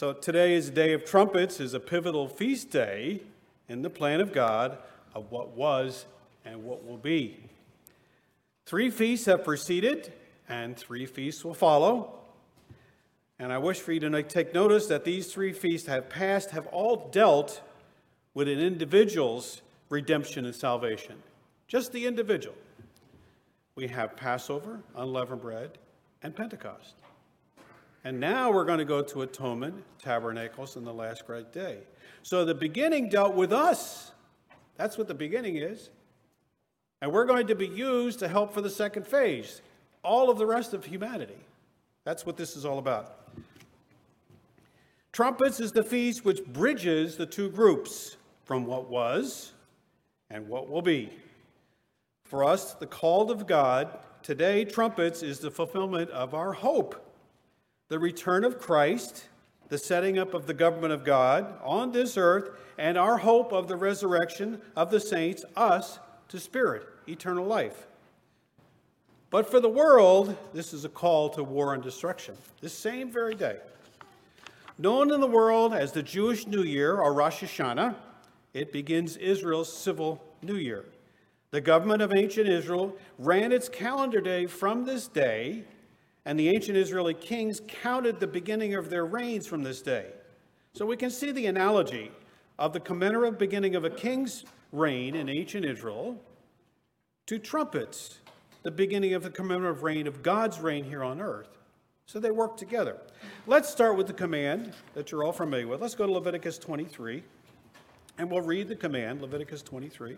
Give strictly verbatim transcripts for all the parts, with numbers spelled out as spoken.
So today is the Day of Trumpets, is a pivotal feast day in the plan of God of what was and what will be. Three feasts have preceded, and three feasts will follow. And I wish for you to take notice that these three feasts have passed, have all dealt with an individual's redemption and salvation. Just the individual. We have Passover, unleavened bread, and Pentecost. And now we're going to go to Atonement, Tabernacles, and the last great day. So the beginning dealt with us. That's what the beginning is. And we're going to be used to help for the second phase, all of the rest of humanity. That's what this is all about. Trumpets is the feast which bridges the two groups from what was and what will be. For us, the called of God, today, trumpets is the fulfillment of our hope. The return of Christ, the setting up of the government of God on this earth, and our hope of the resurrection of the saints, us, to spirit, eternal life. But for the world, this is a call to war and destruction, this same very day. Known in the world as the Jewish New Year, or Rosh Hashanah, it begins Israel's civil New Year. The government of ancient Israel ran its calendar day from this day, and the ancient Israeli kings counted the beginning of their reigns from this day. So we can see the analogy of the commemorative beginning of a king's reign in ancient Israel to trumpets, the beginning of the commemorative reign of God's reign here on earth. So they work together. Let's start with the command that you're all familiar with. Let's go to Leviticus twenty-three, and we'll read the command, Leviticus twenty-three.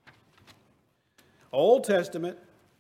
Old Testament,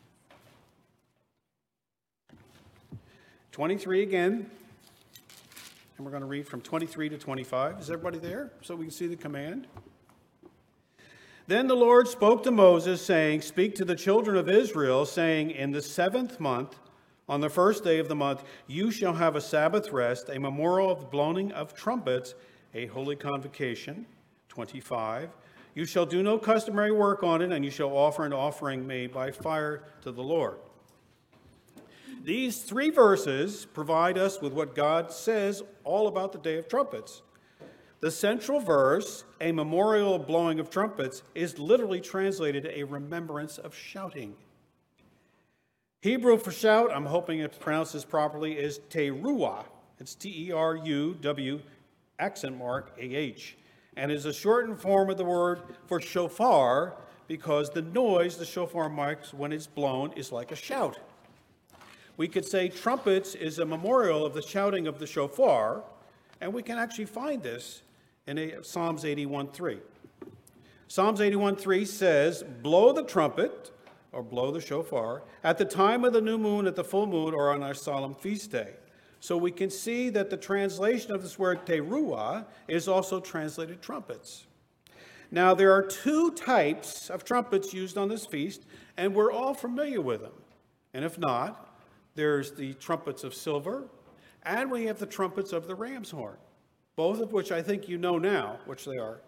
twenty-three again, and we're going to read from twenty-three to twenty-five. Is everybody there so we can see the command? Then the Lord spoke to Moses, saying, "Speak to the children of Israel, saying, in the seventh month, on the first day of the month, you shall have a Sabbath rest, a memorial of the blowing of trumpets, a holy convocation." twenty-five. You shall do no customary work on it, and you shall offer an offering made by fire to the Lord. These three verses provide us with what God says all about the Day of Trumpets. The central verse, a memorial of blowing of trumpets, is literally translated a remembrance of shouting. Hebrew for shout, I'm hoping it pronounces properly, is teruah. It's T E R U W, accent mark, A H. And is a shortened form of the word for shofar, because the noise the shofar makes when it's blown is like a shout. We could say trumpets is a memorial of the shouting of the shofar, and we can actually find this in Psalms eighty-one three. Psalms eighty-one three says, "Blow the trumpet," or blow the shofar, "at the time of the new moon, at the full moon, or on our solemn feast day." So we can see that the translation of this word teruah is also translated trumpets. Now, there are two types of trumpets used on this feast, and we're all familiar with them. And if not, there's the trumpets of silver, and we have the trumpets of the ram's horn, both of which I think you know now, which they are.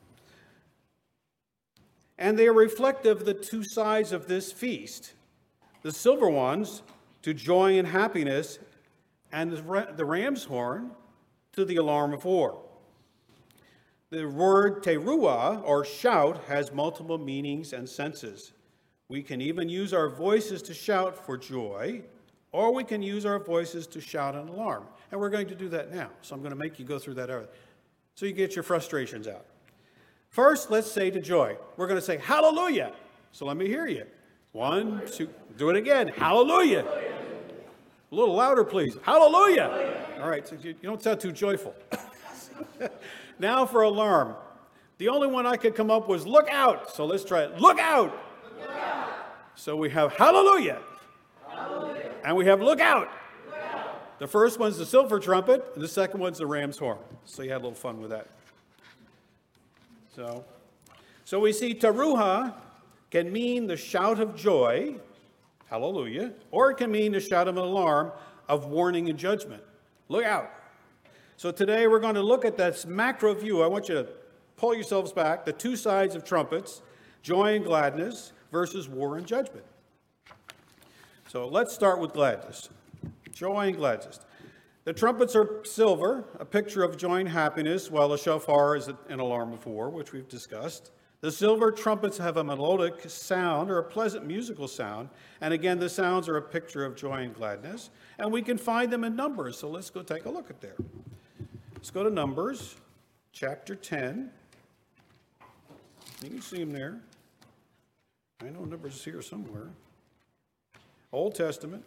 And they are reflective of the two sides of this feast. The silver ones, to joy and happiness, and the ram's horn to the alarm of war. The word teruah, or shout, has multiple meanings and senses. We can even use our voices to shout for joy, or we can use our voices to shout an alarm. And we're going to do that now. So I'm going to make you go through that early, so you get your frustrations out. First, let's say to joy. We're going to say hallelujah. So let me hear you. One, two, do it again. Hallelujah. Hallelujah. A little louder, please. Hallelujah. Hallelujah. All right, so you, you don't sound too joyful. Now for alarm. The only one I could come up was look out. So let's try it. Look out. Look out. So we have hallelujah. Hallelujah. And we have look out. Look out. The first one's the silver trumpet, and the second one's the ram's horn. So you had a little fun with that. So, so we see teruah can mean the shout of joy, hallelujah, or it can mean the shout of an alarm of warning and judgment. Look out. So today we're going to look at that macro view. I want you to pull yourselves back, the two sides of trumpets, joy and gladness versus war and judgment. So let's start with gladness. Joy and gladness. The trumpets are silver, a picture of joy and happiness, while the shofar is an alarm of war, which we've discussed. The silver trumpets have a melodic sound, or a pleasant musical sound. And again, the sounds are a picture of joy and gladness. And we can find them in Numbers, so let's go take a look at there. Let's go to Numbers, chapter ten. You can see them there. I know Numbers is here somewhere. Old Testament.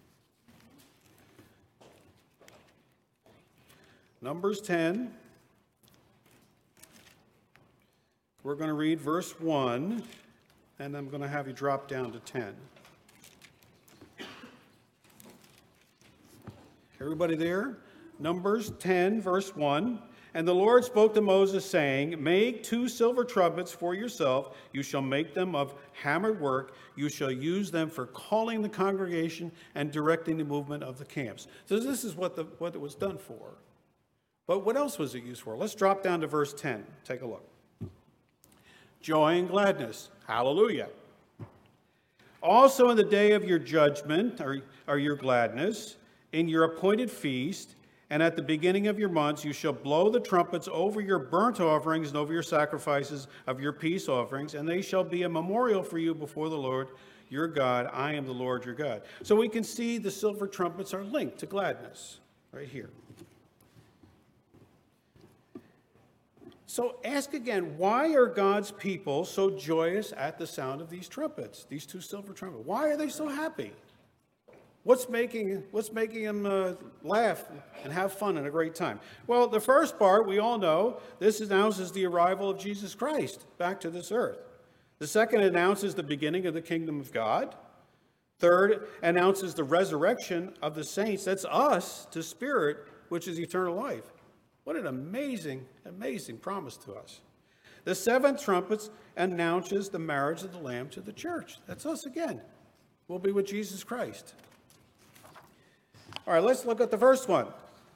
Numbers ten. We're going to read verse one, and I'm going to have you drop down to ten. Everybody there? Numbers ten, verse one. And the Lord spoke to Moses, saying, Make two silver trumpets for yourself. You shall make them of hammered work. You shall use them for calling the congregation and directing the movement of the camps. So this is what, the, what it was done for. But what else was it used for? Let's drop down to verse ten. Take a look. Joy and gladness. Hallelujah. Also in the day of your judgment, or, or your gladness, in your appointed feast, and at the beginning of your months, you shall blow the trumpets over your burnt offerings and over your sacrifices of your peace offerings, and they shall be a memorial for you before the Lord your God. I am the Lord your God. So we can see the silver trumpets are linked to gladness right here. So ask again, why are God's people so joyous at the sound of these trumpets, these two silver trumpets? Why are they so happy? What's making, what's making them uh, laugh and have fun and a great time? Well, the first part, we all know, this announces the arrival of Jesus Christ back to this earth. The second announces the beginning of the kingdom of God. Third announces the resurrection of the saints. That's us to spirit, which is eternal life. What an amazing, amazing promise to us. The seventh trumpet announces the marriage of the Lamb to the church. That's us again. We'll be with Jesus Christ. All right, let's look at the first one.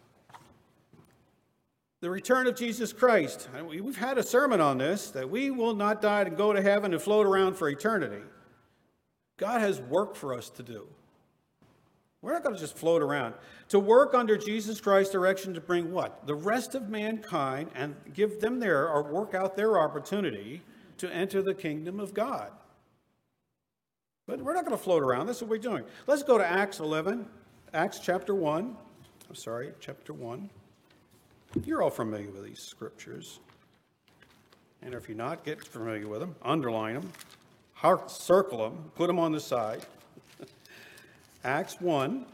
The return of Jesus Christ. We've had a sermon on this, that we will not die and go to heaven and float around for eternity. God has work for us to do. We're not going to just float around. To work under Jesus Christ's direction to bring what? The rest of mankind and give them their, or work out their opportunity to enter the kingdom of God. But we're not going to float around. That's what we're doing. Let's go to Acts eleven. Acts chapter one. I'm sorry, chapter one. You're all familiar with these scriptures. And if you're not, get familiar with them. Underline them. Heart, circle them. Put them on the side. Acts one,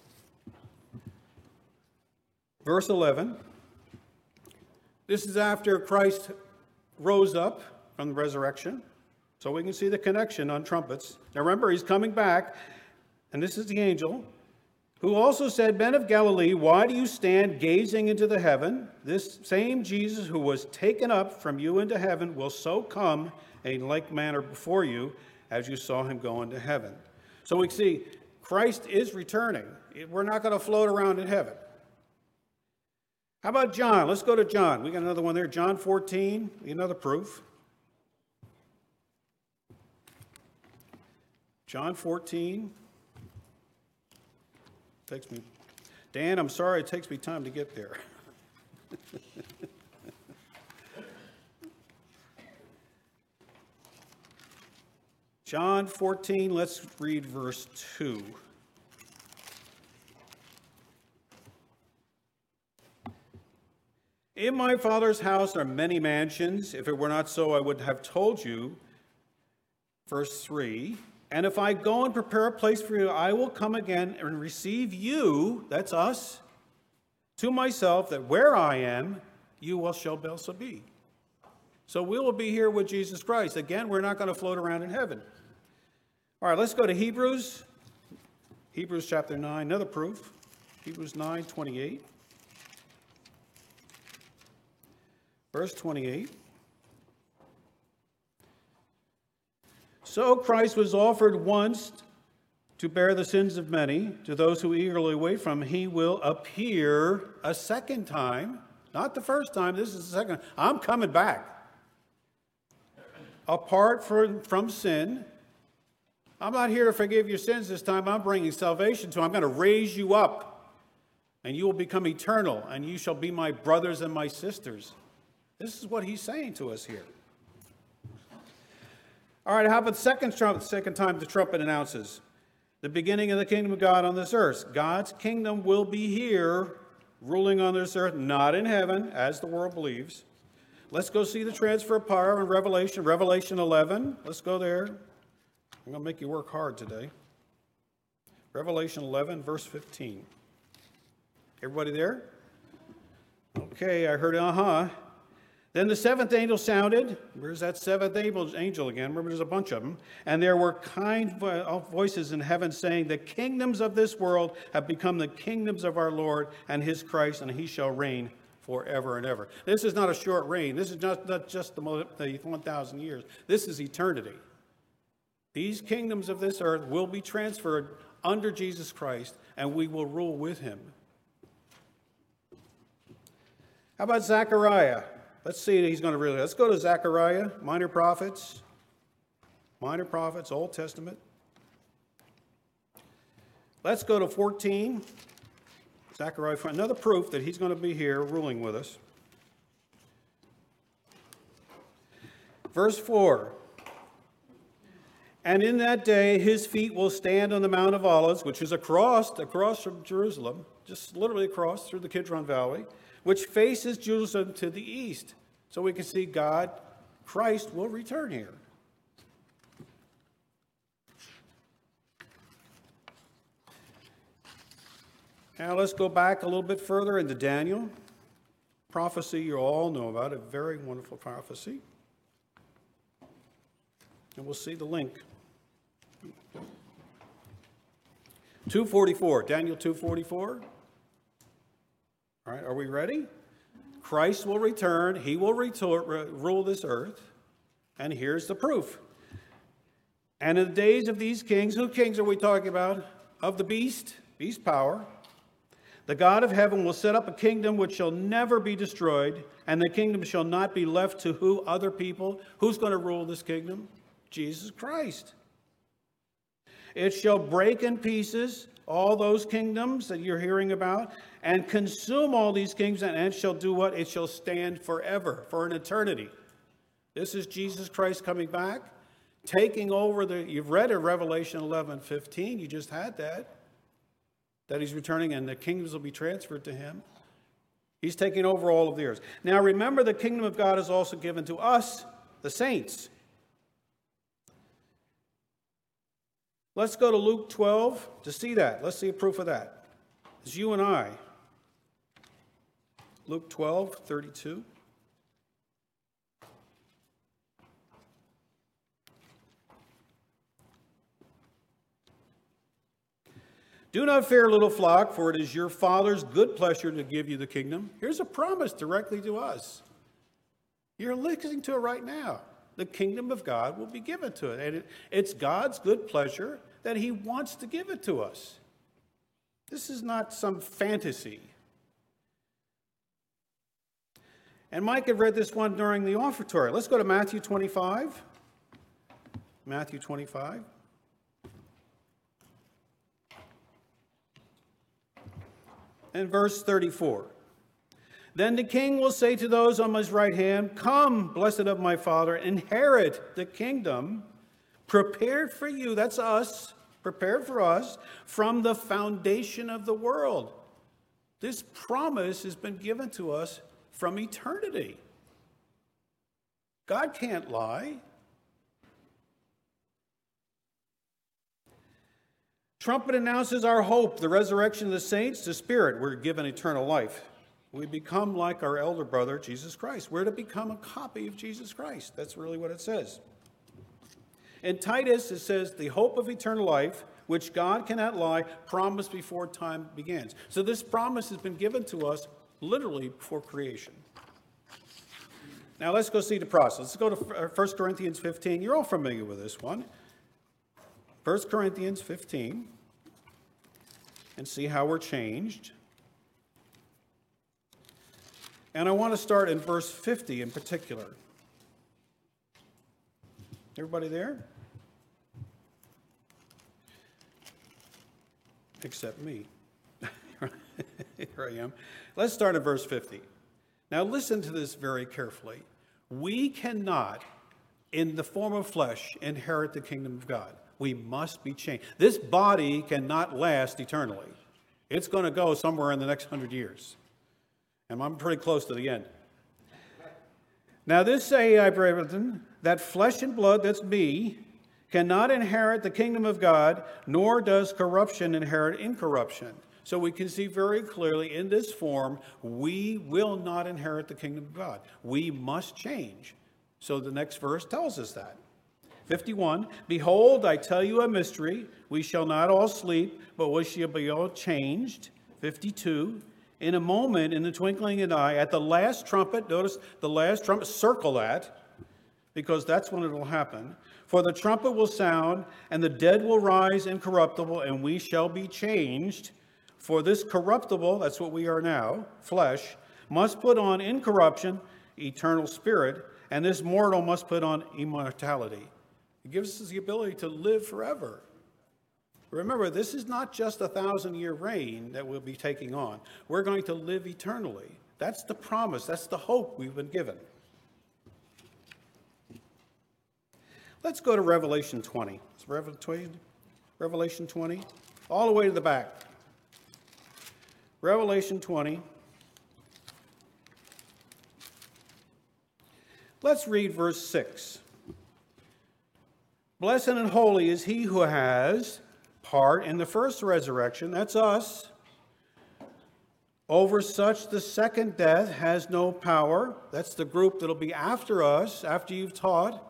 verse eleven. This is after Christ rose up from the resurrection. So we can see the connection on trumpets. Now remember, he's coming back. And this is the angel, who also said, Men of Galilee, why do you stand gazing into the heaven? This same Jesus who was taken up from you into heaven will so come in like manner before you as you saw him go into heaven. So we see Christ is returning. We're not going to float around in heaven. How about John? Let's go to John. We got another one there. John fourteen, another proof. John fourteen. Takes me, Dan, I'm sorry it takes me time to get there. John fourteen, let's read verse two. In my Father's house are many mansions. If it were not so, I would have told you. Verse three. And if I go and prepare a place for you, I will come again and receive you, that's us, to myself, that where I am, you will shall also be. So we will be here with Jesus Christ. Again, we're not going to float around in heaven. All right, let's go to Hebrews. Hebrews chapter nine, another proof. Hebrews nine, twenty-eight. Verse twenty-eight. So Christ was offered once to bear the sins of many. To those who eagerly wait for him, he will appear a second time. Not the first time, this is the second. I'm coming back. Apart from, from sin. I'm not here to forgive your sins this time. I'm bringing salvation to you. I'm going to raise you up. and you will become eternal, and you shall be my brothers and my sisters. This is what he's saying to us here. All right, how about the second, trump, second time the trumpet announces the beginning of the kingdom of God on this earth? God's kingdom will be here, ruling on this earth, not in heaven, as the world believes. Let's go see the transfer of power in Revelation, Revelation eleven. Let's go there. I'm going to make you work hard today. Revelation eleven, verse fifteen. Everybody there? Okay, I heard uh-huh. Then the seventh angel sounded. Where's that seventh angel again? Remember, there's a bunch of them. And there were kind voices in heaven saying, the kingdoms of this world have become the kingdoms of our Lord and his Christ, and he shall reign forever and ever. This is not a short reign. This is not, not just the, the one thousand years. This is eternity. These kingdoms of this earth will be transferred under Jesus Christ, and we will rule with him. How about Zechariah? Let's see if he's going to really. Let's go to Zechariah, Minor Prophets. Minor Prophets, Old Testament. Let's go to fourteen. Zechariah, for another proof that he's going to be here ruling with us. Verse four. And in that day his feet will stand on the Mount of Olives, which is across, across from Jerusalem, just literally across through the Kidron Valley, which faces Jerusalem to the east. So we can see God, Christ, will return here. Now let's go back a little bit further into Daniel. Prophecy you all know about, a very wonderful prophecy. And we'll see the link. two forty-four, Daniel two forty-four. All right, are we ready? Christ will return. He will retort, rule this earth. And here's the proof. And in the days of these kings, who kings are we talking about? Of the beast, beast power. The God of heaven will set up a kingdom which shall never be destroyed, and the kingdom shall not be left to who? Other people. Who's going to rule this kingdom? Jesus Christ. It shall break in pieces all those kingdoms that you're hearing about, and consume all these kingdoms, and it shall do what? It shall stand forever, for an eternity. This is Jesus Christ coming back, taking over the, you've read in Revelation eleven fifteen, you just had that, that he's returning and the kingdoms will be transferred to him. He's taking over all of the earth. Now remember, the kingdom of God is also given to us, the saints. Let's go to Luke twelve to see that. Let's see a proof of that. It's you and I. Luke twelve, thirty-two. Do not fear, little flock, for it is your Father's good pleasure to give you the kingdom. Here's a promise directly to us. You're listening to it right now. The kingdom of God will be given to it. And it, it's God's good pleasure that he wants to give it to us. This is not some fantasy. And Mike had read this one during the offertory. Let's go to Matthew twenty-five. Matthew twenty-five. And verse thirty-four. Then the king will say to those on his right hand, come, blessed of my Father, inherit the kingdom prepared for you, that's us, prepared for us, from the foundation of the world. This promise has been given to us from eternity. God can't lie. Trumpet announces our hope, the resurrection of the saints, the Spirit. We're given eternal life. We become like our elder brother, Jesus Christ. We're to become a copy of Jesus Christ. That's really what it says. In Titus, it says, the hope of eternal life, which God cannot lie, promised before time begins. So this promise has been given to us literally before creation. Now let's go see the process. Let's go to First Corinthians fifteen. You're all familiar with this one. First Corinthians fifteen. And see how we're changed. And I want to start in verse fifty in particular. Everybody there? Except me. Here I am. Let's start at verse fifty. Now listen to this very carefully. We cannot, in the form of flesh, inherit the kingdom of God. We must be changed. This body cannot last eternally. It's going to go somewhere in the next hundred years. And I'm pretty close to the end. Now this say I, brethren, that flesh and blood, that's me, cannot inherit the kingdom of God, nor does corruption inherit incorruption. So we can see very clearly in this form, we will not inherit the kingdom of God. We must change. So the next verse tells us that. fifty-one, behold, I tell you a mystery. We shall not all sleep, but we shall be all changed. fifty-two, in a moment, in the twinkling of an eye, at the last trumpet, notice the last trumpet, circle that, because that's when it will happen. For the trumpet will sound, and the dead will rise incorruptible, and we shall be changed. For this corruptible, that's what we are now, flesh, must put on incorruption, eternal spirit, and this mortal must put on immortality. It gives us the ability to live forever. Remember, this is not just a thousand-year reign that we'll be taking on. We're going to live eternally. That's the promise. That's the hope we've been given. Let's go to Revelation twenty. It's Revelation twenty, all the way to the back. Revelation twenty. Let's read verse six. Blessed and holy is he who has part in the first resurrection, that's us. Over such the second death has no power. That's the group that'll be after us, after you've taught.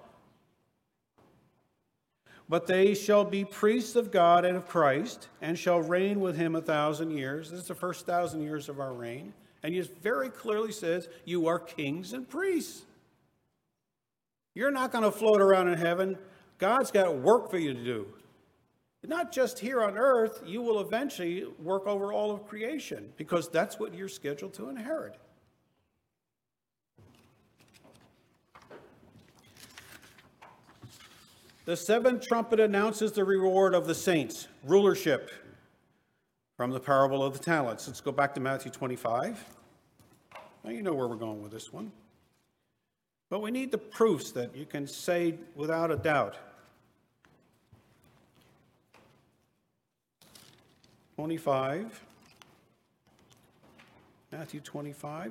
But they shall be priests of God and of Christ, and shall reign with him a thousand years. This is the first thousand years of our reign. And he very clearly says, you are kings and priests. You're not going to float around in heaven. God's got work for you to do. Not just here on earth, you will eventually work over all of creation, because that's what you're scheduled to inherit. The seventh trumpet announces the reward of the saints, rulership, from the parable of the talents. Let's go back to Matthew twenty-five. Now you know where we're going with this one. But we need the proofs that you can say without a doubt. twenty-five. Matthew twenty-five.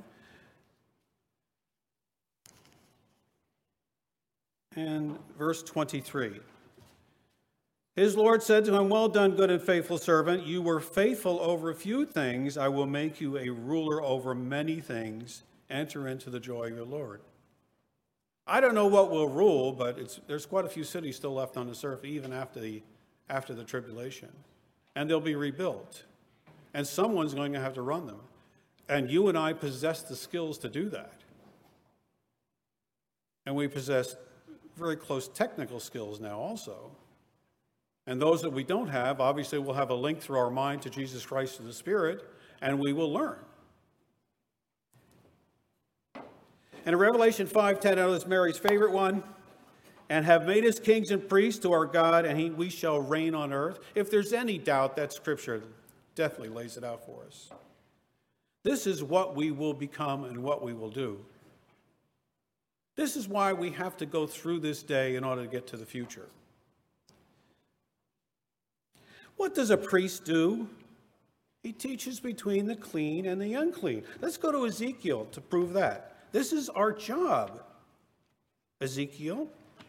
And verse twenty-three. His Lord said to him, well done, good and faithful servant. You were faithful over a few things. I will make you a ruler over many things. Enter into the joy of your Lord. I don't know what will rule, but it's, there's quite a few cities still left on this earth, even after the, after the tribulation. And they'll be rebuilt. And someone's going to have to run them. And you and I possess the skills to do that. And we possess very close technical skills now also. And those that we don't have, obviously we'll have a link through our mind to Jesus Christ and the Spirit, and we will learn. And in Revelation five ten, I know that's Mary's favorite one, and have made us kings and priests to our God, and he, we shall reign on earth. If there's any doubt, that scripture definitely lays it out for us. This is what we will become and what we will do. This is why we have to go through this day in order to get to the future. What does a priest do? He teaches between the clean and the unclean. Let's go to Ezekiel to prove that. This is our job. Ezekiel.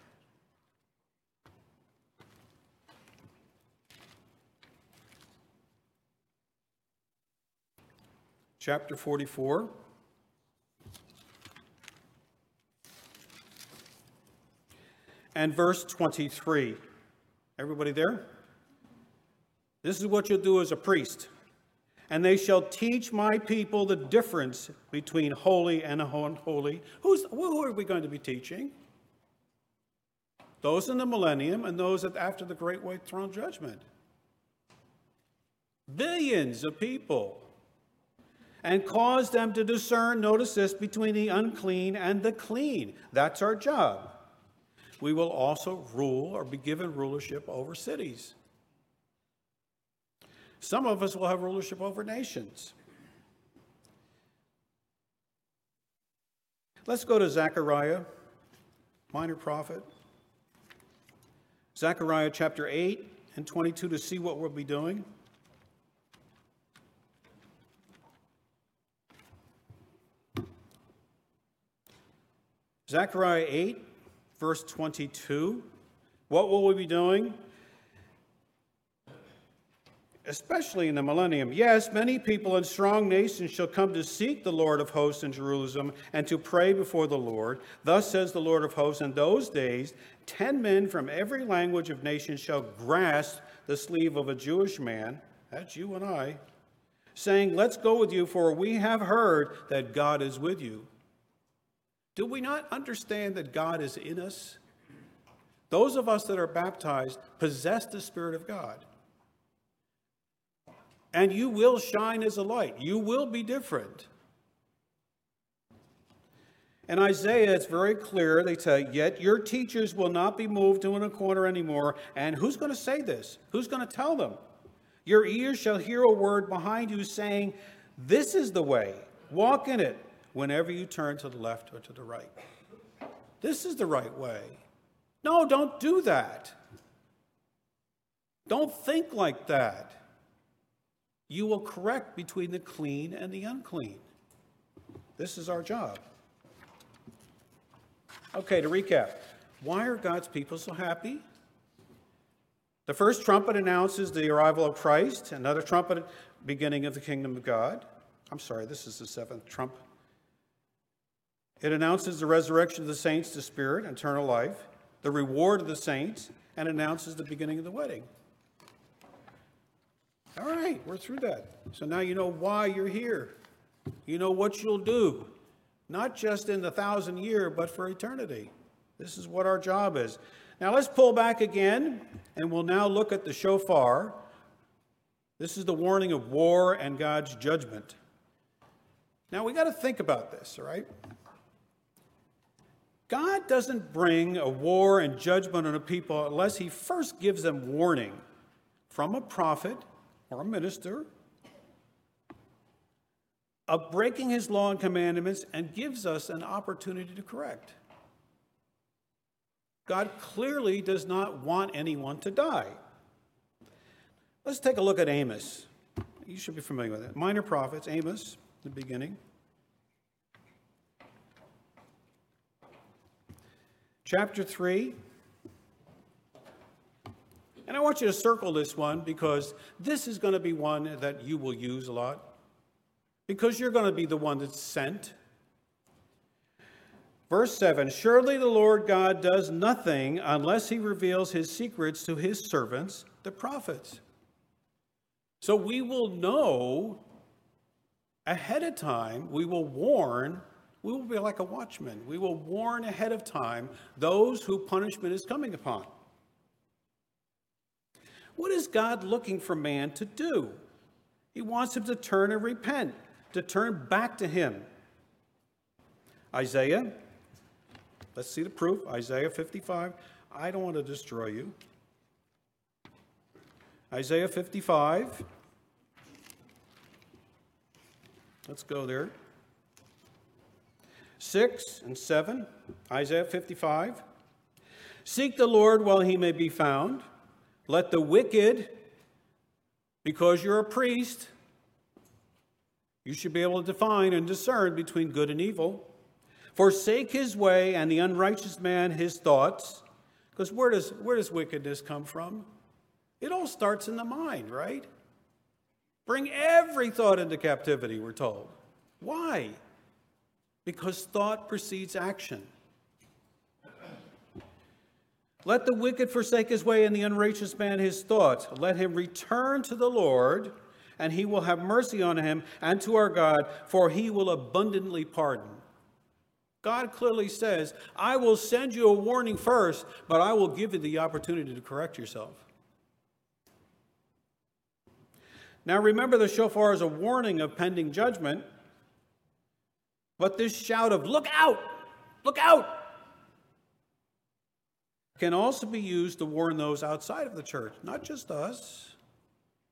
Chapter forty-four. And verse twenty-three. Everybody there? This is what you'll do as a priest. And they shall teach my people the difference between holy and unholy. Who's, who are we going to be teaching? Those in the millennium and those after the great white throne judgment. Billions of people. And cause them to discern, notice this, between the unclean and the clean. That's our job. We will also rule or be given rulership over cities. Some of us will have rulership over nations. Let's go to Zechariah, minor prophet. Zechariah chapter eight and twenty-two to see what we'll be doing. Zechariah eight, verse twenty-two. What will we be doing? Especially in the millennium. Yes, many people and strong nations shall come to seek the Lord of hosts in Jerusalem and to pray before the Lord. Thus says the Lord of hosts, in those days, ten men from every language of nations shall grasp the sleeve of a Jewish man, that's you and I, saying, let's go with you, for we have heard that God is with you. Do we not understand that God is in us? Those of us that are baptized possess the Spirit of God. And you will shine as a light. You will be different. In Isaiah, it's very clear. They say, yet your teachers will not be moved to in a corner anymore. And who's going to say this? Who's going to tell them? Your ears shall hear a word behind you saying, this is the way. Walk in it whenever you turn to the left or to the right. This is the right way. No, don't do that. Don't think like that. You will correct between the clean and the unclean. This is our job. Okay, to recap. Why are God's people so happy? The first trumpet announces the arrival of Christ. Another trumpet, beginning of the kingdom of God. I'm sorry, this is the seventh trumpet. It announces the resurrection of the saints to spirit, eternal life, the reward of the saints, and announces the beginning of the wedding. All right, we're through that. So now you know why you're here. You know what you'll do, not just in the thousand year, but for eternity. This is what our job is. Now let's pull back again, and we'll now look at the shofar. This is the warning of war and God's judgment. Now we got to think about this, all right? God doesn't bring a war and judgment on a people unless he first gives them warning from a prophet or a minister of breaking his law and commandments and gives us an opportunity to correct. God clearly does not want anyone to die. Let's take a look at Amos. You should be familiar with it. Minor prophets, Amos, the beginning. Chapter three. And I want you to circle this one because this is going to be one that you will use a lot. Because you're going to be the one that's sent. Verse seven, surely the Lord God does nothing unless he reveals his secrets to his servants, the prophets. So we will know ahead of time, we will warn, we will be like a watchman. We will warn ahead of time those who punishment is coming upon. What is God looking for man to do? He wants him to turn and repent, to turn back to him. Isaiah, let's see the proof. Isaiah fifty-five. I don't want to destroy you. Isaiah fifty-five. Let's go there. Six and seven. Isaiah fifty-five. Seek the Lord while he may be found. Let the wicked, because you're a priest, you should be able to define and discern between good and evil. Forsake his way and the unrighteous man his thoughts. Because where does, where does wickedness come from? It all starts in the mind, right? Bring every thought into captivity, we're told. Why? Because thought precedes action. Let the wicked forsake his way and the unrighteous man his thoughts. Let him return to the Lord, and he will have mercy on him and to our God, for he will abundantly pardon. God clearly says, I will send you a warning first, but I will give you the opportunity to correct yourself. Now remember, the shofar is a warning of pending judgment, but this shout of, look out, look out, can also be used to warn those outside of the church, not just us.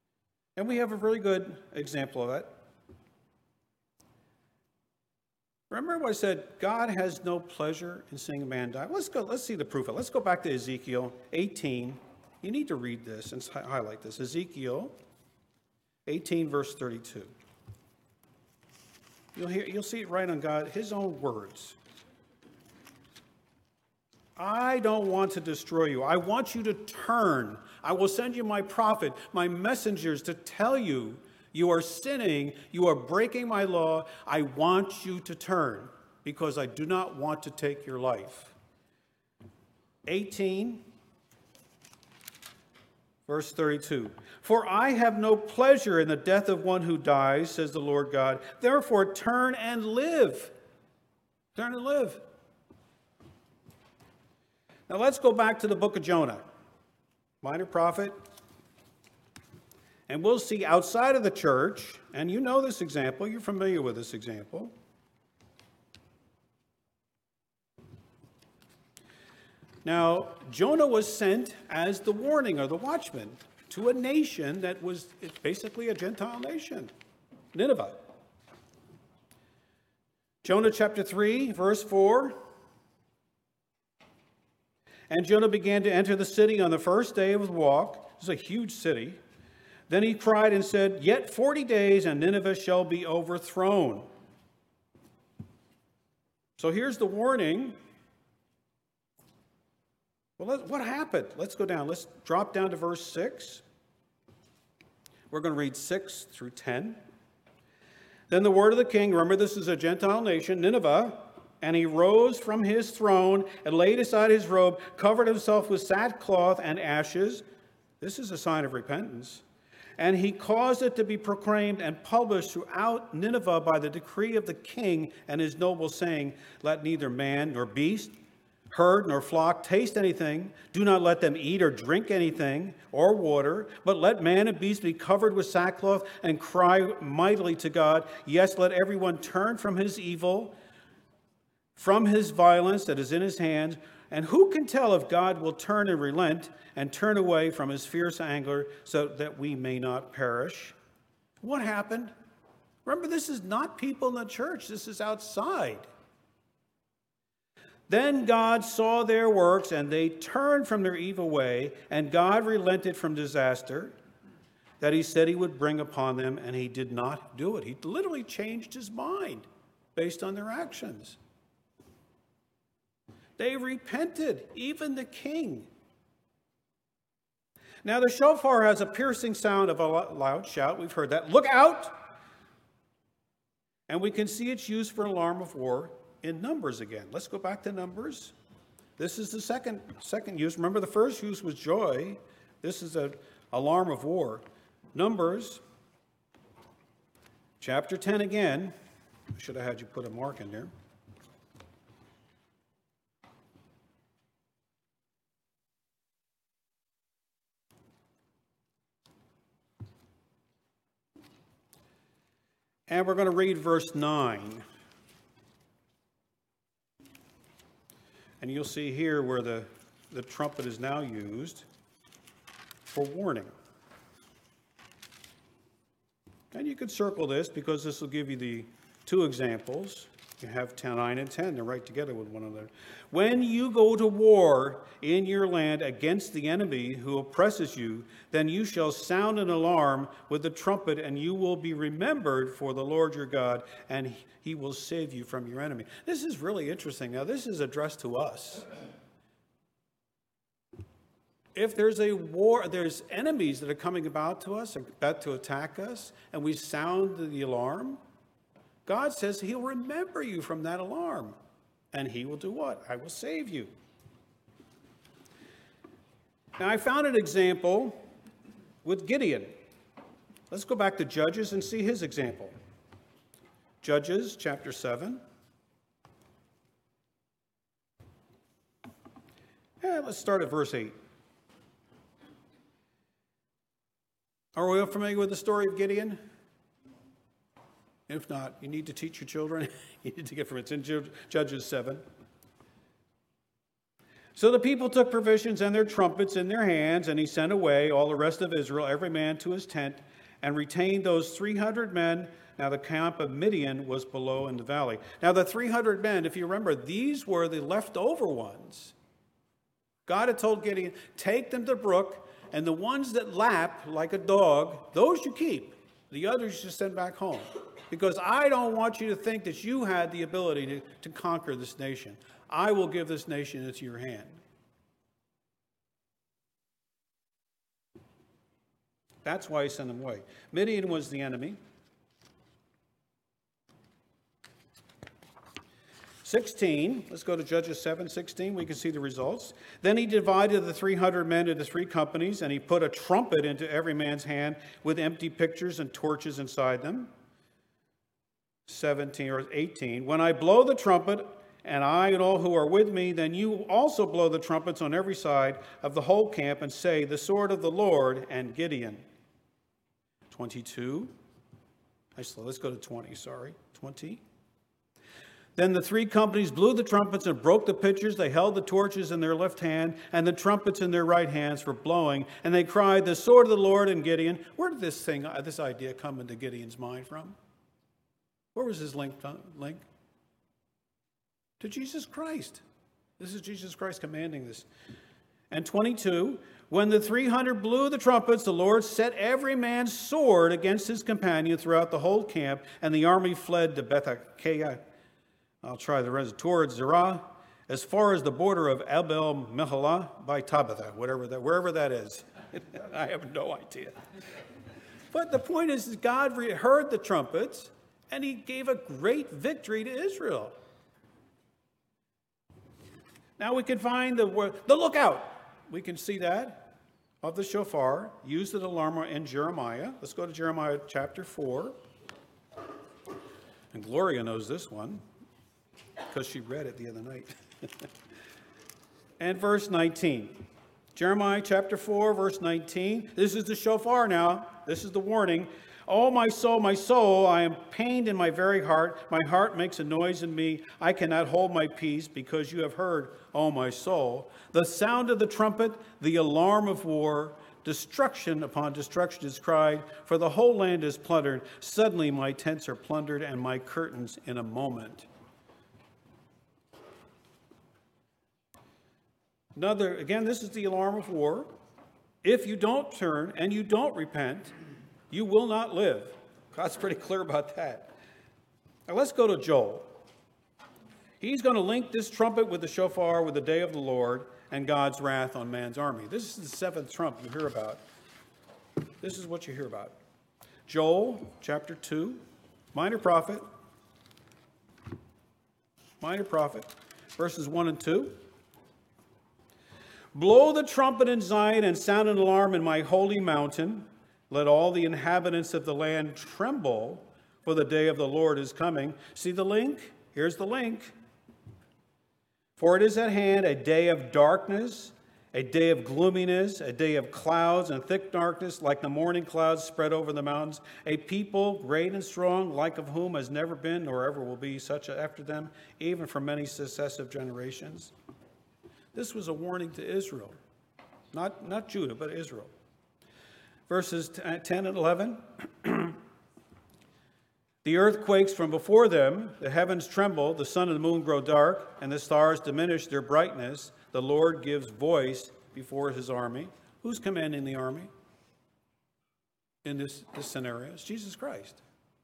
And we have a very good example of that. Remember what I said, God has no pleasure in seeing a man die? Let's go, let's see the proof of it. Let's go back to Ezekiel eighteen. You need to read this and highlight this. Ezekiel eighteen, verse thirty-two. You'll hear, you'll see it right on God, his own words. I don't want to destroy you. I want you to turn. I will send you my prophet, my messengers to tell you you are sinning, you are breaking my law. I want you to turn because I do not want to take your life. eighteen, verse thirty-two. For I have no pleasure in the death of one who dies, says the Lord God. Therefore turn and live. Turn and live. Now let's go back to the book of Jonah. Minor prophet. And we'll see outside of the church, and you know this example, you're familiar with this example. Now, Jonah was sent as the warning or the watchman to a nation that was basically a Gentile nation, Nineveh. Jonah chapter three, verse four. And Jonah began to enter the city on the first day of his walk. It was a huge city. Then he cried and said, yet forty days and Nineveh shall be overthrown. So here's the warning. Well, what happened? Let's go down. Let's drop down to verse six. We're going to read six through ten. Then the word of the king, remember this is a Gentile nation, Nineveh, and he rose from his throne and laid aside his robe, covered himself with sackcloth and ashes. This is a sign of repentance. And he caused it to be proclaimed and published throughout Nineveh by the decree of the king and his nobles, saying, let neither man nor beast, herd nor flock taste anything. Do not let them eat or drink anything or water, but let man and beast be covered with sackcloth and cry mightily to God. Yes, let everyone turn from his evil, from his violence that is in his hands. And who can tell if God will turn and relent and turn away from his fierce anger so that we may not perish? What happened? Remember, this is not people in the church. This is outside. Then God saw their works, and they turned from their evil way, and God relented from disaster that he said he would bring upon them, and he did not do it. He literally changed his mind based on their actions. They repented, even the king. Now the shofar has a piercing sound of a loud shout. We've heard that. Look out! And we can see it's used for alarm of war in Numbers again. Let's go back to Numbers. This is the second, second use. Remember, the first use was joy. This is an alarm of war. Numbers, chapter ten again. I should have had you put a mark in there. And we're going to read verse nine. And you'll see here where the, the trumpet is now used for warning. And you could circle this because this will give you the two examples. You have nine and ten. They're right together with one another. When you go to war in your land against the enemy who oppresses you, then you shall sound an alarm with the trumpet, and you will be remembered for the Lord your God, and he will save you from your enemy. This is really interesting. Now, this is addressed to us. If there's a war, there's enemies that are coming about to us, about to attack us, and we sound the alarm, God says he'll remember you from that alarm. And he will do what? I will save you. Now, I found an example with Gideon. Let's go back to Judges and see his example. Judges chapter seven. Yeah, let's start at verse eight. Are we all familiar with the story of Gideon? If not, you need to teach your children. You need to get from it. It's in Judges seven. So the people took provisions and their trumpets in their hands, and he sent away all the rest of Israel, every man to his tent, and retained those three hundred men Now the camp of Midian was below in the valley. Now the three hundred men, if you remember, these were the leftover ones. God had told Gideon, take them to the brook, and the ones that lap like a dog, those you keep. The others you send back home. Because I don't want you to think that you had the ability to, to conquer this nation. I will give this nation into your hand. That's why he sent them away. Midian was the enemy. sixteen, let's go to Judges seven sixteen. We can see the results. Then he divided the three hundred men into three companies, and he put a trumpet into every man's hand with empty pitchers and torches inside them. seventeen or eighteen. When I blow the trumpet, and I and all who are with me, then you also blow the trumpets on every side of the whole camp and say, the sword of the Lord and Gideon. twenty-two. Actually, let's go to twenty, sorry. twenty. Then the three companies blew the trumpets and broke the pitchers. They held the torches in their left hand and the trumpets in their right hands for blowing. And they cried, the sword of the Lord and Gideon. Where did this thing, this idea come into Gideon's mind from? Where was his link? link? To Jesus Christ. This is Jesus Christ commanding this. And twenty-two, when the three hundred blew the trumpets, the Lord set every man's sword against his companion throughout the whole camp, and the army fled to Bethakea. I'll try the rest. Towards Zerah, as far as the border of Abel Meholah by Tabitha, whatever that, wherever that is. I have no idea. But the point is, that God heard the trumpets, and he gave a great victory to Israel. Now we can find the word, the lookout. We can see that of the shofar used as an alarm in Jeremiah. Let's go to Jeremiah chapter four. And Gloria knows this one, because she read it the other night. And verse nineteen. Jeremiah chapter four, verse nineteen. This is the shofar now. This is the warning. Oh, my soul, my soul, I am pained in my very heart. My heart makes a noise in me. I cannot hold my peace because you have heard, oh, my soul, the sound of the trumpet, the alarm of war. Destruction upon destruction is cried, for the whole land is plundered. Suddenly my tents are plundered and my curtains in a moment. Another, again, this is the alarm of war. If you don't turn and you don't repent, you will not live. God's pretty clear about that. Now let's go to Joel. He's going to link this trumpet with the shofar with the day of the Lord and God's wrath on man's army. This is the seventh trump you hear about. This is what you hear about. Joel chapter two, minor prophet. Minor prophet, verses one and two. Blow the trumpet in Zion and sound an alarm in my holy mountain. Let all the inhabitants of the land tremble, for the day of the Lord is coming. See the link? Here's the link. For it is at hand a day of darkness, a day of gloominess, a day of clouds and thick darkness, like the morning clouds spread over the mountains. A people great and strong, like of whom has never been nor ever will be such after them, even for many successive generations. This was a warning to Israel. Not, not Judah, but Israel. Verses ten and eleven. The earth quakes from before them, the heavens tremble, the sun and the moon grow dark, and the stars diminish their brightness. The Lord gives voice before his army. Who's commanding the army in this, this scenario? It's Jesus Christ.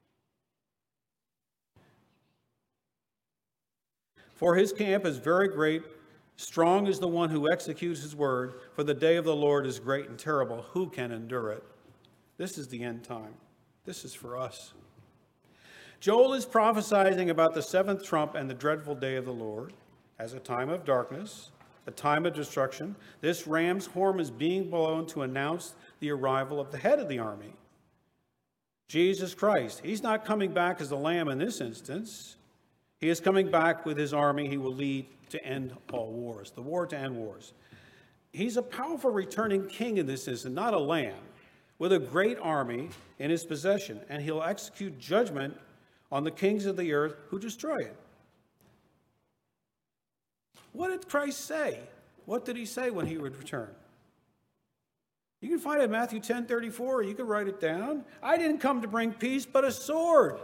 For his camp is very great. Strong is the one who executes his word, for the day of the Lord is great and terrible. Who can endure it? This is the end time. This is for us. Joel is prophesying about the seventh trump and the dreadful day of the Lord as a time of darkness, a time of destruction. This ram's horn is being blown to announce the arrival of the head of the army, Jesus Christ. He's not coming back as a lamb in this instance. He is coming back with his army. He will lead to end all wars, the war to end wars. He's a powerful returning king in this instance, not a lamb, with a great army in his possession, and he'll execute judgment on the kings of the earth who destroy it. What did Christ say? What did he say when he would return? You can find it in Matthew ten thirty-four. You can write it down. I didn't come to bring peace, but a sword.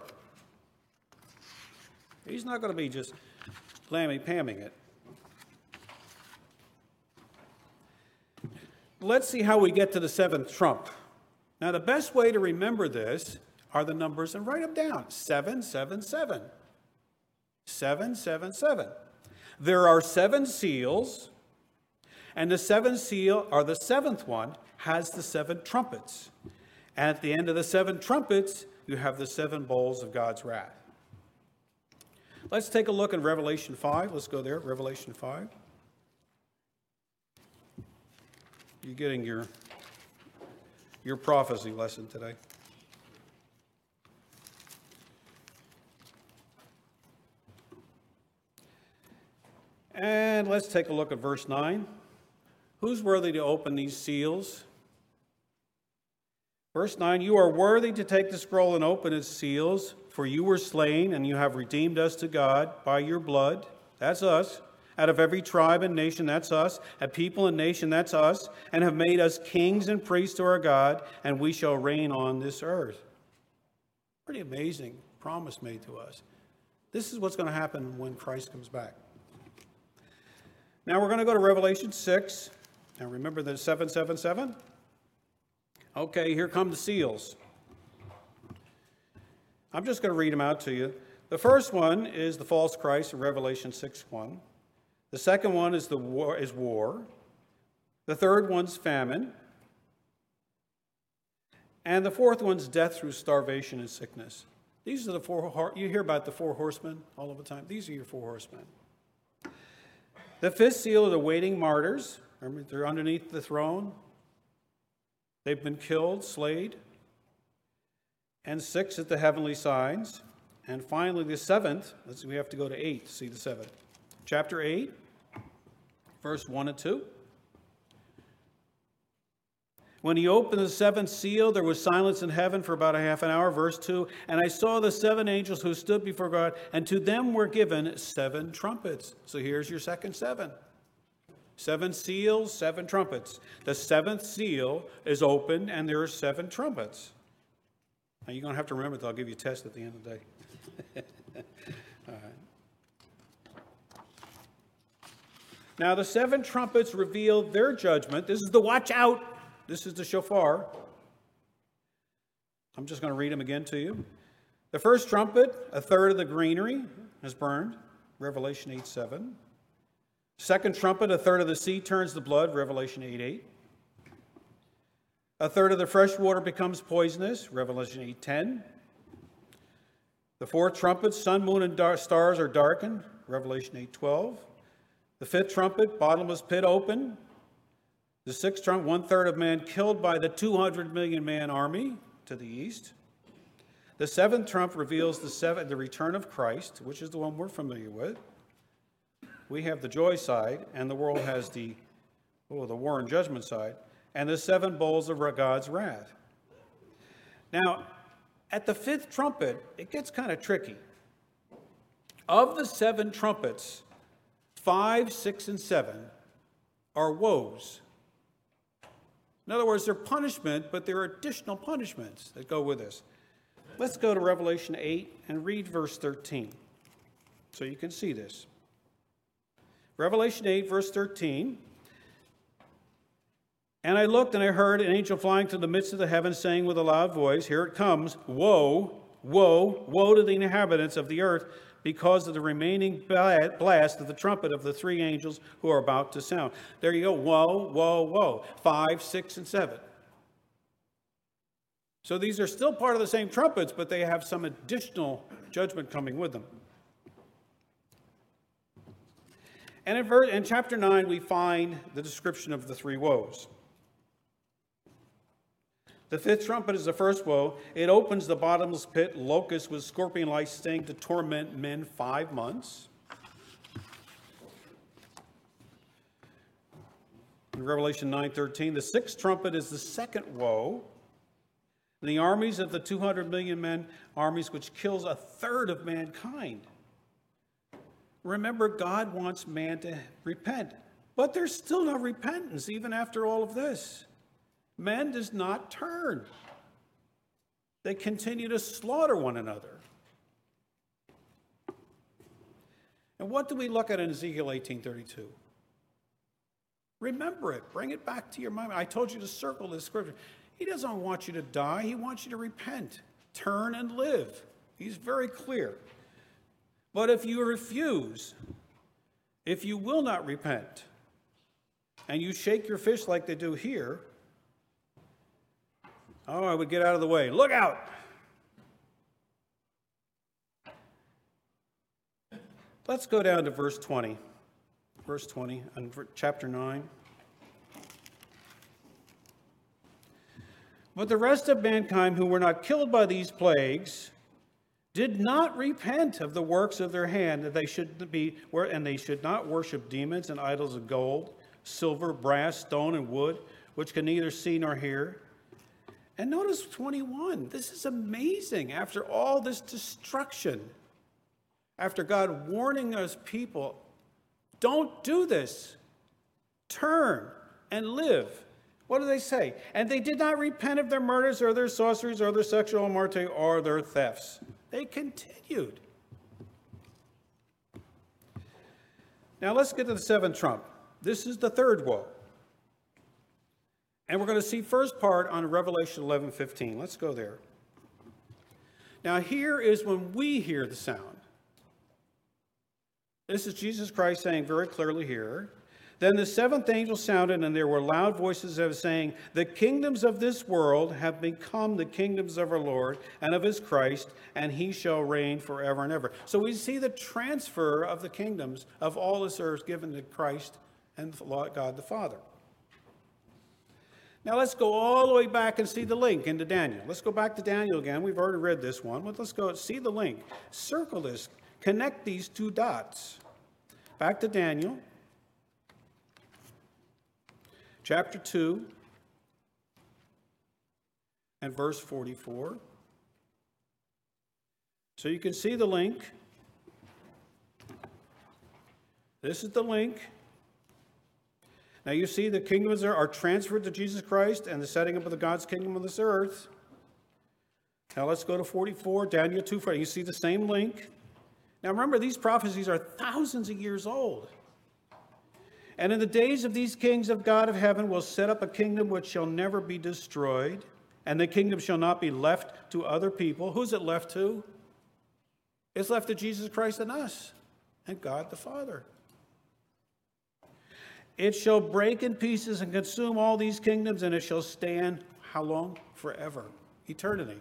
He's not going to be just lammy-pamming it. Let's see how we get to the seventh trump. Now, the best way to remember this are the numbers, and write them down. seven seven seven. seven seven seven. There are seven seals, and the seventh seal, or the seventh one, has the seven trumpets. And at the end of the seven trumpets, you have the seven bowls of God's wrath. Let's take a look in Revelation five. Let's go there, Revelation five. You're getting your, your prophecy lesson today. And let's take a look at verse nine. Who's worthy to open these seals? Verse nine, you are worthy to take the scroll and open its seals, for you were slain, and you have redeemed us to God by your blood. That's us. Out of every tribe and nation, that's us. A people and nation, that's us. And have made us kings and priests to our God, and we shall reign on this earth. Pretty amazing promise made to us. This is what's going to happen when Christ comes back. Now we're going to go to Revelation six. Now remember the seven seven seven? Okay, here come the seals. I'm just going to read them out to you. The first one is the false Christ in Revelation six one. The second one is the war is war. The third one's famine. And the fourth one's death through starvation and sickness. These are the four, you hear about the four horsemen all of the time. These are your four horsemen. The fifth seal are the waiting martyrs. Remember, they're underneath the throne. They've been killed, slayed. And six is the heavenly signs. And finally, the seventh, let's see, we have to go to eight to see the seventh. Chapter eight, verse one and two. When he opened the seventh seal, there was silence in heaven for about a half an hour. Verse two, and I saw the seven angels who stood before God, and to them were given seven trumpets. So here's your second seven. Seven seals, seven trumpets. The seventh seal is opened, and there are seven trumpets. Now you're going to have to remember that. I'll give you a test at the end of the day. All right. Now the seven trumpets reveal their judgment. This is the watch out. This is the shofar. I'm just going to read them again to you. The first trumpet, a third of the greenery is burned. Revelation eight seven. Second trumpet, a third of the sea turns to blood. Revelation eight eight. A third of the fresh water becomes poisonous. Revelation eight ten. The fourth trumpet, sun, moon, and dar- stars are darkened. Revelation eight twelve. The fifth trumpet, bottomless pit open. The sixth trumpet, one-third of man killed by the two hundred million man army to the east. The seventh trump reveals the, seven, the return of Christ, which is the one we're familiar with. We have the joy side, and the world has the, oh, the war and judgment side, and the seven bowls of God's wrath. Now, at the fifth trumpet, it gets kind of tricky. Of the seven trumpets, five, six, and seven are woes. In other words, they're punishment, but there are additional punishments that go with this. Let's go to Revelation eight and read verse thirteen so you can see this. Revelation eight, verse thirteen. And I looked and I heard an angel flying through the midst of the heavens, saying with a loud voice, here it comes, woe, woe, woe to the inhabitants of the earth, because of the remaining blast of the trumpet of the three angels who are about to sound. There you go. Woe, woe, woe. Five, six, and seven. So these are still part of the same trumpets, but they have some additional judgment coming with them. And in, verse, in chapter nine, we find the description of the three woes. The fifth trumpet is the first woe. It opens the bottomless pit, locusts with scorpion-like sting to torment men five months. In Revelation nine thirteen, the sixth trumpet is the second woe. And the armies of the two hundred million men, armies which kills a third of mankind. Remember, God wants man to repent. But there's still no repentance, even after all of this. Men does not turn. They continue to slaughter one another. And what do we look at in Ezekiel eighteen thirty-two? Remember it. Bring it back to your mind. I told you to circle this scripture. He doesn't want you to die. He wants you to repent, turn, and live. He's very clear. But if you refuse, if you will not repent, and you shake your fist like they do here, oh, I would get out of the way. Look out! Let's go down to verse twenty. Verse twenty and chapter nine. But the rest of mankind who were not killed by these plagues did not repent of the works of their hand, that they should be, and they should not worship demons and idols of gold, silver, brass, stone, and wood, which can neither see nor hear. And notice twenty-one. This is amazing. After all this destruction, after God warning us people, don't do this. Turn and live. What do they say? And they did not repent of their murders or their sorceries or their sexual immorality or their thefts. They continued. Now let's get to the seventh trump. This is the third woe. And we're going to see first part on Revelation eleven fifteen. Let's go there. Now here is when we hear the sound. This is Jesus Christ saying very clearly here. Then the seventh angel sounded, and there were loud voices of saying, the kingdoms of this world have become the kingdoms of our Lord and of his Christ, and he shall reign forever and ever. So we see the transfer of the kingdoms of all this earth given to Christ and God the Father. Now let's go all the way back and see the link into Daniel. Let's go back to Daniel again. We've already read this one, but let's go see the link. Circle this. Connect these two dots. Back to Daniel. Chapter two and verse forty-four. So you can see the link. This is the link. Now you see the kingdoms are, are transferred to Jesus Christ and the setting up of the God's kingdom on this earth. Now let's go to forty-four, Daniel two forty. You see the same link. Now remember, these prophecies are thousands of years old. And in the days of these kings of God of heaven will set up a kingdom which shall never be destroyed, and the kingdom shall not be left to other people. Who's it left to? It's left to Jesus Christ and us, and God the Father. It shall break in pieces and consume all these kingdoms, and it shall stand, how long? Forever. Eternity.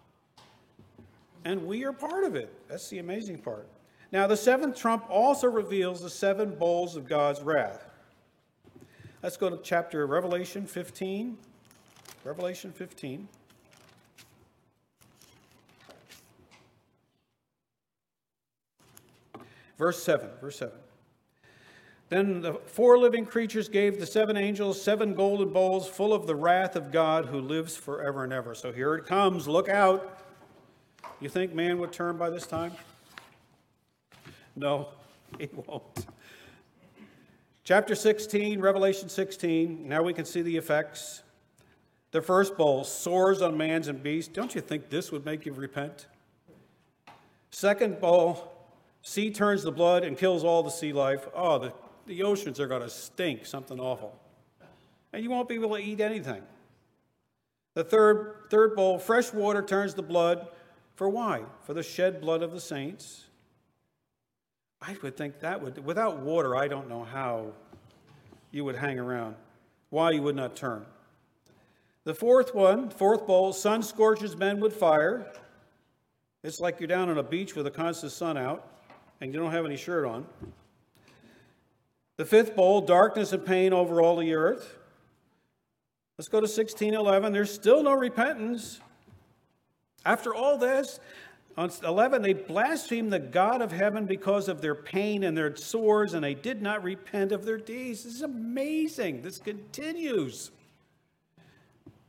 And we are part of it. That's the amazing part. Now, the seventh trump also reveals the seven bowls of God's wrath. Let's go to chapter Revelation fifteen. Revelation fifteen. Verse seven. Verse seven. Then the four living creatures gave the seven angels seven golden bowls full of the wrath of God who lives forever and ever. So here it comes. Look out. You think man would turn by this time? No, he won't. Chapter sixteen, Revelation sixteen. Now we can see the effects. The first bowl, sores on man's and beasts. Don't you think this would make you repent? Second bowl, sea turns the blood and kills all the sea life. Oh, the, the oceans are going to stink, something awful. And you won't be able to eat anything. The third, third bowl, fresh water turns the blood. For why? For the shed blood of the saints. I would think that would, without water, I don't know how you would hang around. Why you would not turn. The fourth one, fourth bowl, sun scorches men with fire. It's like you're down on a beach with a constant sun out, and you don't have any shirt on. The fifth bowl, darkness and pain over all the earth. Let's go to sixteen eleven. There's still no repentance. After all this, on eleven, they blasphemed the God of heaven because of their pain and their sores, and they did not repent of their deeds. This is amazing. This continues.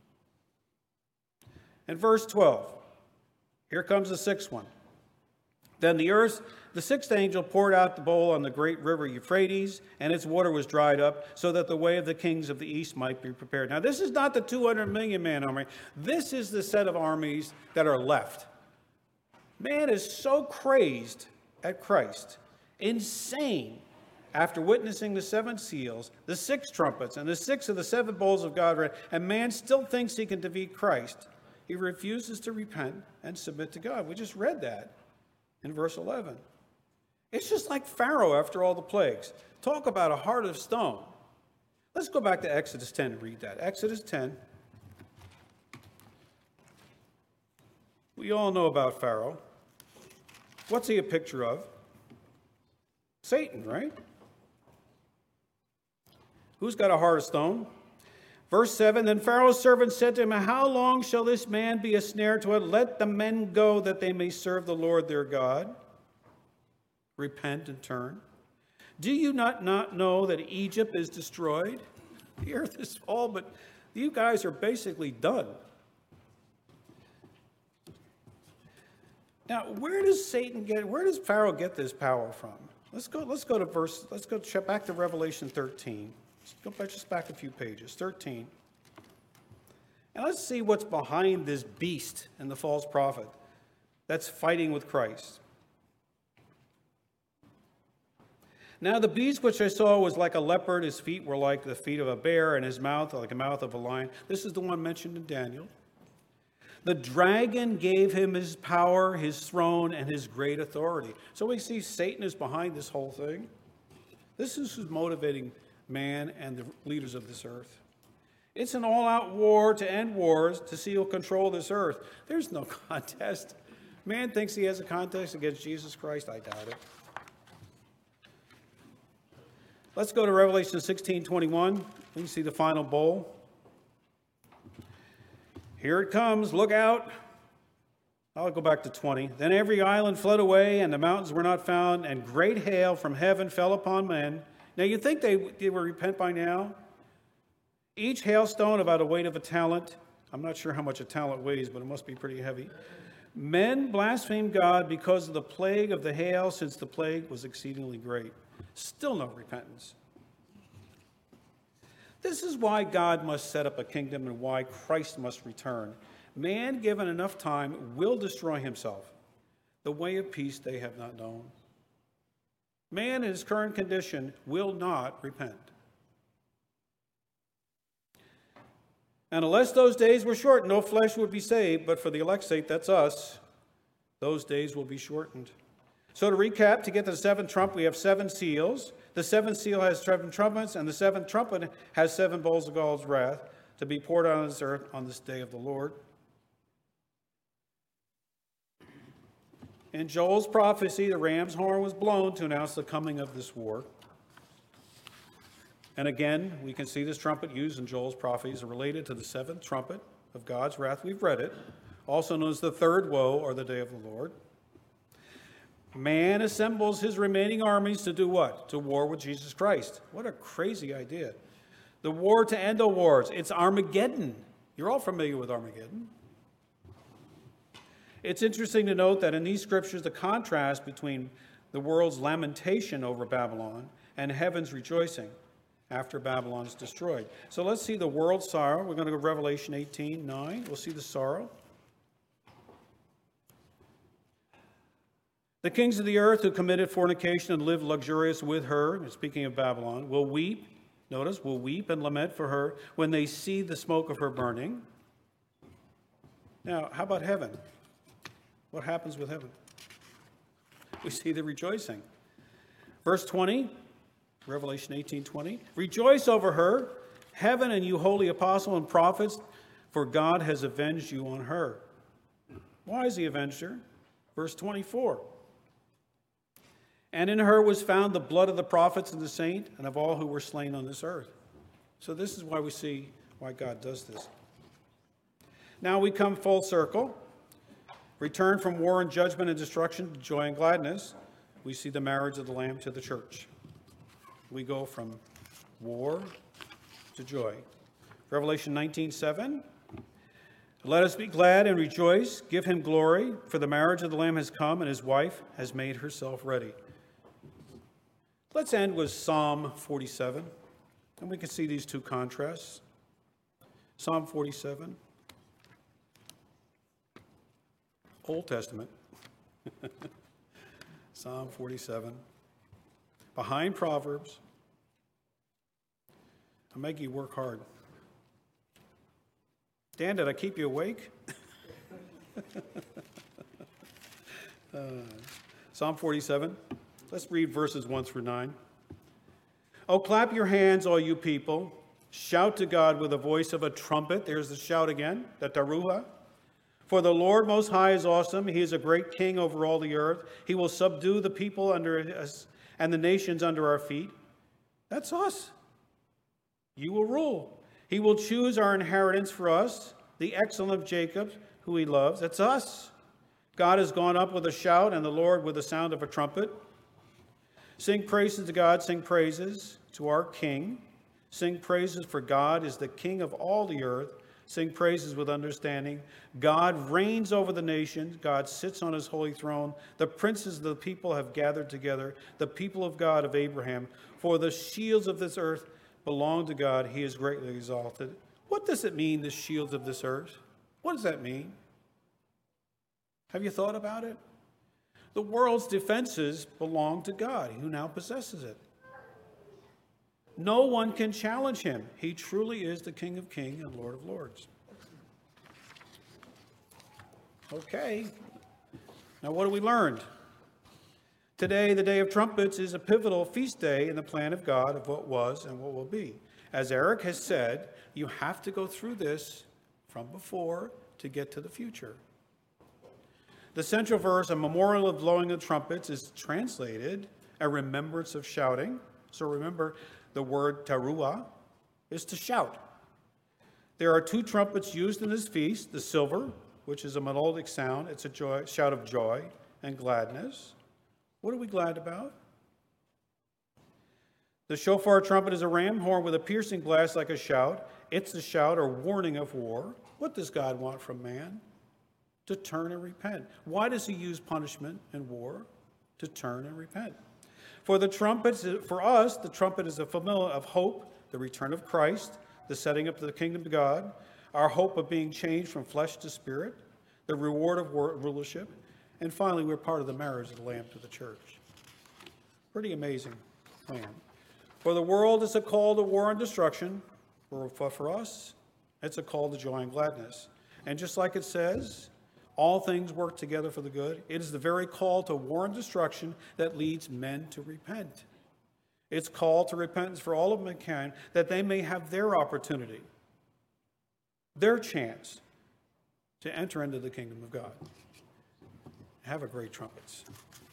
And verse twelve. Here comes the sixth one. Then the earth, the sixth angel poured out the bowl on the great river Euphrates, and its water was dried up, so that the way of the kings of the east might be prepared. Now, this is not the two hundred million man army. This is the set of armies that are left. Man is so crazed at Christ, insane, after witnessing the seven seals, the six trumpets, and the six of the seven bowls of God, and man still thinks he can defeat Christ. He refuses to repent and submit to God. We just read that in verse eleven. It's just like Pharaoh after all the plagues. Talk about a heart of stone. Let's go back to Exodus ten and read that. Exodus ten. We all know about Pharaoh. What's he a picture of? Satan, right? Who's got a heart of stone? Verse seven, then Pharaoh's servant said to him, how long shall this man be a snare to it? Let the men go that they may serve the Lord their God. Repent and turn. Do you not, not know that Egypt is destroyed? The earth is full, but you guys are basically done. Now, where does Satan get, where does Pharaoh get this power from? Let's go, let's go to verse, let's go check back to Revelation thirteen. Let's go back, just back a few pages, thirteen. And let's see what's behind this beast and the false prophet that's fighting with Christ. Now the beast which I saw was like a leopard, his feet were like the feet of a bear, and his mouth like the mouth of a lion. This is the one mentioned in Daniel. The dragon gave him his power, his throne, and his great authority. So we see Satan is behind this whole thing. This is who's motivating man and the leaders of this earth. It's an all-out war to end wars, to see who'll control this earth. There's no contest. Man thinks he has a contest against Jesus Christ. I doubt it. Let's go to Revelation sixteen twenty-one. You can see the final bowl. Here it comes. Look out. I'll go back to twenty. Then every island fled away, and the mountains were not found, and great hail from heaven fell upon men. Now, you'd think they, they would repent by now. Each hailstone about the weight of a talent. I'm not sure how much a talent weighs, but it must be pretty heavy. Men blasphemed God because of the plague of the hail, since the plague was exceedingly great. Still no repentance. This is why God must set up a kingdom and why Christ must return. Man, given enough time, will destroy himself. The way of peace they have not known. Man in his current condition will not repent. And unless those days were shortened, no flesh would be saved, but for the elect's sake, that's us, those days will be shortened. So to recap, to get to the seventh trump, we have seven seals. The seventh seal has seven trumpets, and the seventh trumpet has seven bowls of God's wrath to be poured out on this earth on this day of the Lord. In Joel's prophecy, the ram's horn was blown to announce the coming of this war. And again, we can see this trumpet used in Joel's prophecies related to the seventh trumpet of God's wrath. We've read it, also known as the third woe or the day of the Lord. Man assembles his remaining armies to do what? To war with Jesus Christ. What a crazy idea. The war to end all wars. It's Armageddon. You're all familiar with Armageddon. It's interesting to note that in these scriptures, the contrast between the world's lamentation over Babylon and heaven's rejoicing after Babylon is destroyed. So let's see the world's sorrow. We're going to go to Revelation eighteen nine. We'll see the sorrow. The kings of the earth who committed fornication and lived luxurious with her, speaking of Babylon, will weep, notice, will weep and lament for her when they see the smoke of her burning. Now, how about heaven? What happens with heaven? We see the rejoicing. Verse twenty, Revelation eighteen twenty. Rejoice over her, heaven and you holy apostle and prophets, for God has avenged you on her. Why has he avenged her? Verse twenty-four. And in her was found the blood of the prophets and the saints and of all who were slain on this earth. So this is why we see why God does this. Now we come full circle. Return from war and judgment and destruction to joy and gladness. We see the marriage of the Lamb to the church. We go from war to joy. Revelation nineteen seven. Let us be glad and rejoice. Give him glory, for the marriage of the Lamb has come, and his wife has made herself ready. Let's end with Psalm forty-seven, and we can see these two contrasts. Psalm forty-seven, Old Testament. Psalm forty-seven, behind Proverbs. I'll make you work hard. Dan, did I keep you awake? uh, Psalm forty-seven. Let's read verses one through nine. Oh, clap your hands, all you people. Shout to God with the voice of a trumpet. There's the shout again, the taruha. For the Lord Most High is awesome. He is a great king over all the earth. He will subdue the people under us and the nations under our feet. That's us. You will rule. He will choose our inheritance for us, the excellent of Jacob, who he loves. That's us. God has gone up with a shout, and the Lord with the sound of a trumpet. Sing praises to God, sing praises to our King. Sing praises, for God is the King of all the earth. Sing praises with understanding. God reigns over the nations. God sits on his holy throne. The princes of the people have gathered together, the people of God of Abraham. For the shields of this earth belong to God. He is greatly exalted. What does it mean, the shields of this earth? What does that mean? Have you thought about it? The world's defenses belong to God, who now possesses it. No one can challenge him. He truly is the King of kings and Lord of lords. Okay. Now what have we learned? Today, the Day of Trumpets is a pivotal feast day in the plan of God of what was and what will be. As Eric has said, you have to go through this from before to get to the future. The central verse, a memorial of blowing of trumpets, is translated a remembrance of shouting. So remember, the word taruah is to shout. There are two trumpets used in this feast, the silver, which is a melodic sound. It's a joy, shout of joy and gladness. What are we glad about? The shofar trumpet is a ram horn with a piercing blast like a shout. It's a shout or warning of war. What does God want from man? To turn and repent. Why does he use punishment and war? To turn and repent. For the trumpets, for us, the trumpet is a familiar of hope, the return of Christ, the setting up of the kingdom of God, our hope of being changed from flesh to spirit, the reward of rulership, and finally, we're part of the marriage of the Lamb to the church. Pretty amazing plan. For the world, it's a call to war and destruction. For, for us, it's a call to joy and gladness. And just like it says, all things work together for the good. It is the very call to war and destruction that leads men to repent. It's call to repentance for all of mankind, that they may have their opportunity, their chance to enter into the kingdom of God. Have a great trumpets.